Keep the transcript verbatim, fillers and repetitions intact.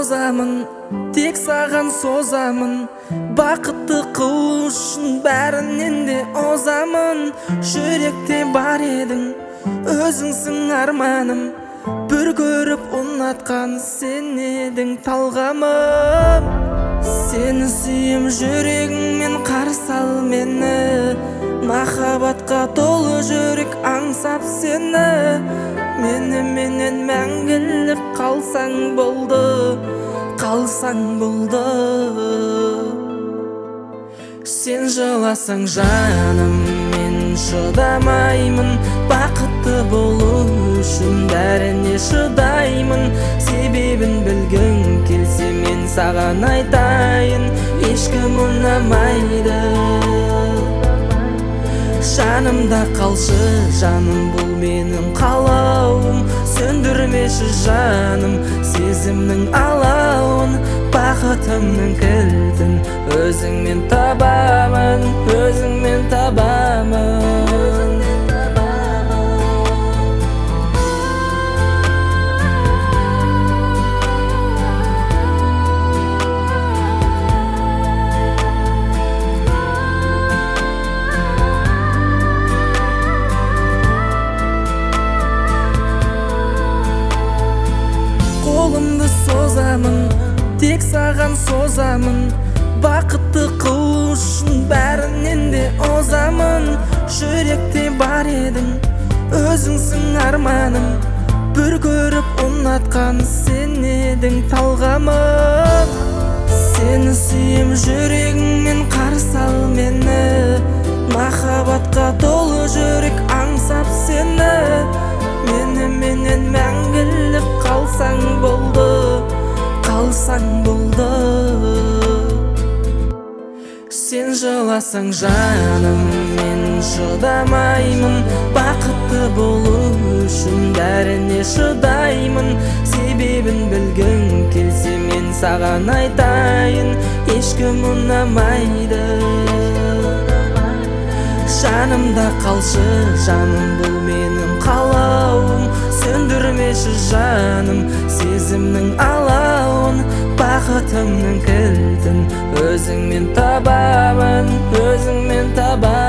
созамын, тек саған созамын. Бақытты қылу үшін бәрінен де озамын. Жүректе бар едің, өзіңсің арманым. Бір көріп ұнатқан сен едің талғамым. Сені сүйем, жүрегіңмен қарсы ал мені. Махаббатқа толы жүрек аңсап сені. Мені менен мәңгілік қалсаң болды, қалсаң болды. Сен жыласаң жаным, мен шыдамаймын. Бақытты болу үшін бәріне шыдаймын. Себебін білгің келсе мен саған айтайын, ешкім ұнамайды. Жанымда қалшы жаным, бұл менің қалауым. Сөндірмеші жаным сезімнің алауын. Бақытымның кілтін өзіңмен табамын, өзіңмен табамын. Қолымды созамын, тек саған созамын. Бақытты қылу үшін бәрінен де озамын. Жүректе бар едің, өзіңсің арманым. Бір көріп ұнатқан сен едің талғамым. Сені сүйем, жүрегіңмен қарсы ал мені. Махаббатқа толы жүрек аңсап сені. Мені менен мәңгілік қалсаң болды, қалсаң болды. Сен жыласаң жаным, мен шыдамаймын. Бақытты болу үшін бәріне шыдаймын. Себебін білгің келсе мен саған айтайын, ешкім ұнамайды. Жанымда қалшы жаным, бұл менің қалауым. Сөндірмеші жаным сезімнің алауын. Бақытымның кілтін өзіңмен табамын, өзіңмен табамын.